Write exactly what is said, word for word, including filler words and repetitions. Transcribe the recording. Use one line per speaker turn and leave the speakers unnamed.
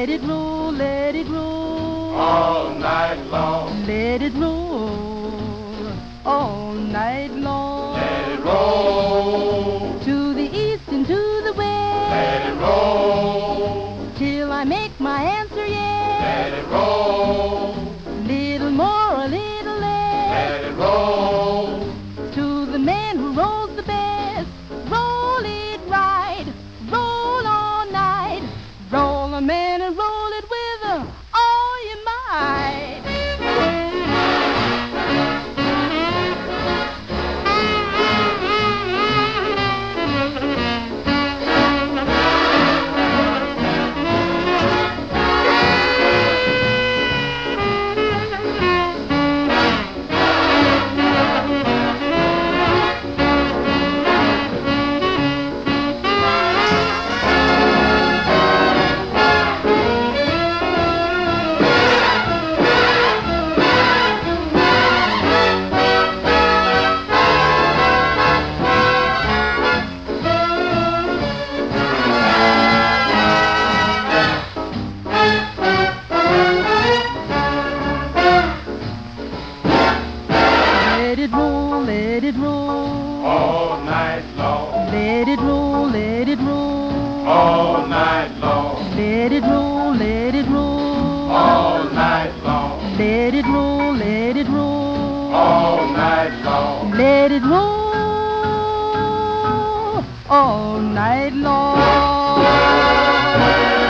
Let it roll, let it roll.
All night long.
Let it roll all night long.
Let it roll.
To the east and to the west.
Let it roll.
Till I make my answer yes.
Let it roll.
Little more, a little less.
Let it roll.
To the man who rolls the best. Roll it right. Roll all night. Roll a man and roll it with uh, all your might. Let it roll, let it roll.
All night long.
Let it roll, let it roll.
All night long.
Let it roll, let it roll.
All night long.
Let it roll, let it roll.
All night long.
Let it roll all night long.